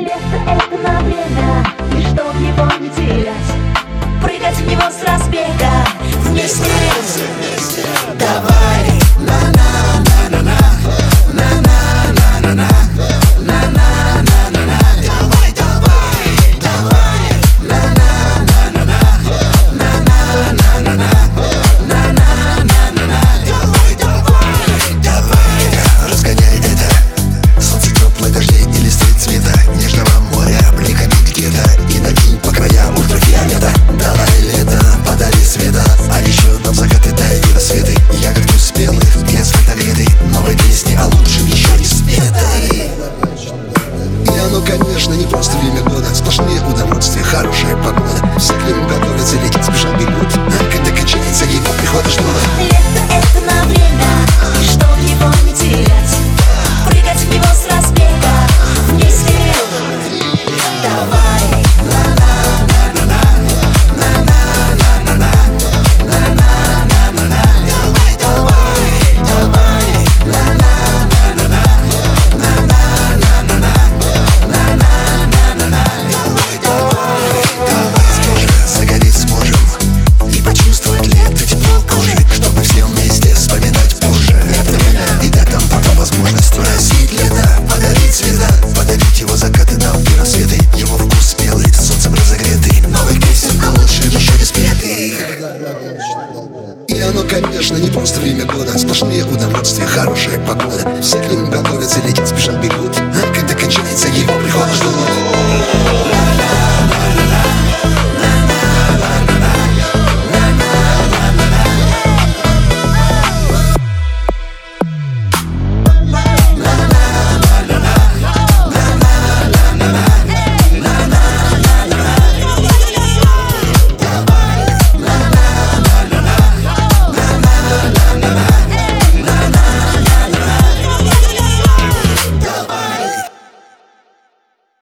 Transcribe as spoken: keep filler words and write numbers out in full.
Лето — это на время, и чтоб его не терять, прыгать в него с разбега вместе. Давай, на-на-на-на-на, на-на-на-на-на, на-на-на-на-на. Давай, давай, давай, на-на-на-на-на, на-на-на-на-на, на-на-на-на-на. Давай, давай, давай, разгоняй это. Солнце, теплое, дождей и листы цвета нежного моря, бликами где-то. И накинь по краям ультрафиолета. Давай, лето, подари света. А еще нам закаты, да и рассветы. Ягодки спелых и асфальт огретый. Новой песни, а лучше еще не спетой. И оно, конечно, не просто время года. Сплошные удовольствия, хорошая погода. Все к нему готовятся, летят, спешат, бегут. А когда кончается его прихода ждут. Лето — это на время, и чтоб его не терять, прыгать в него с разбега вместе. Давай, на-на-на-на-на, на-на-на-на-на, на-на-на-на-на. Давай, давай, давай, на-на-на-на-на, на-на-на-на-на, на-на-на-на-на. Давай, давай, давай. Скоро загореть сможем и почувствовать лето, тепло кожи, чтобы все вместе вспоминать позже. И дать нам потом возможность спросить лето, подарить цвета, подарить его закаты нам и рассветы. Его вкус спелый, солнцем разогретый. Новых песен, а лучше еще не спетый. И оно, конечно, не просто время года. Сплошные удовольствия, хорошая погода. Все к ним готовятся, летят, спешат.